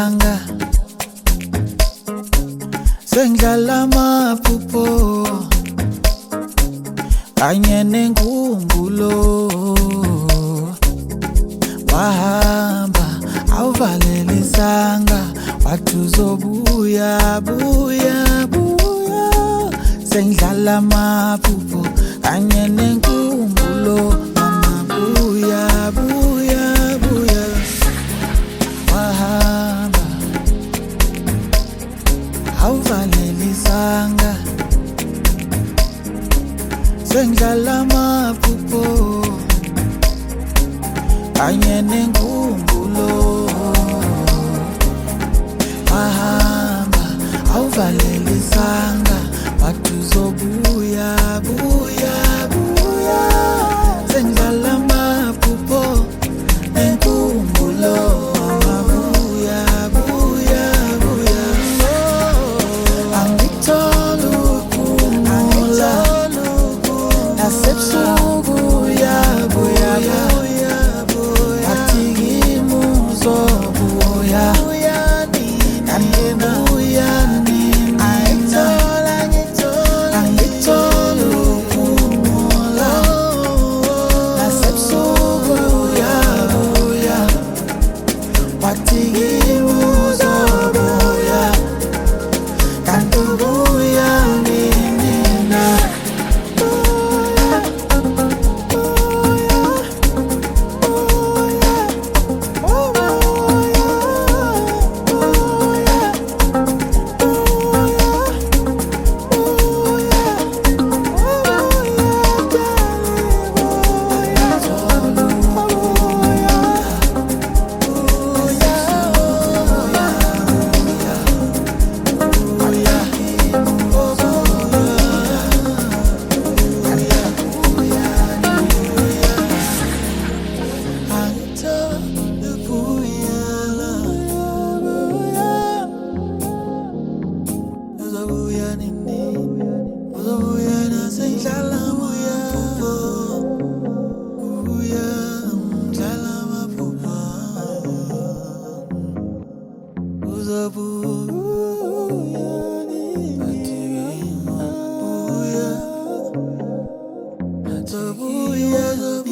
Sanga sengidlala amaphupho kanye nenkumbulo wahamba awuvalele isanga wathi uzobuya buya buya sengidlala amaphupho kanye nenkumbulo mama buya buya buya wahamba awuvalele isanga sengidlala amaphupho kanye nenkumbulo wahamba awuvalele isanga wathi uzobuya buya buya sengidlala amaphupho nenkumbulo buya buya buya angithola ukuphumula nasebusuku uyabuya wathi kimi uzobuya kangibuya nina angithola ukuphumula nasebusuku uyabuya wathi kimi uzobuya kangibuya nina. Zabuya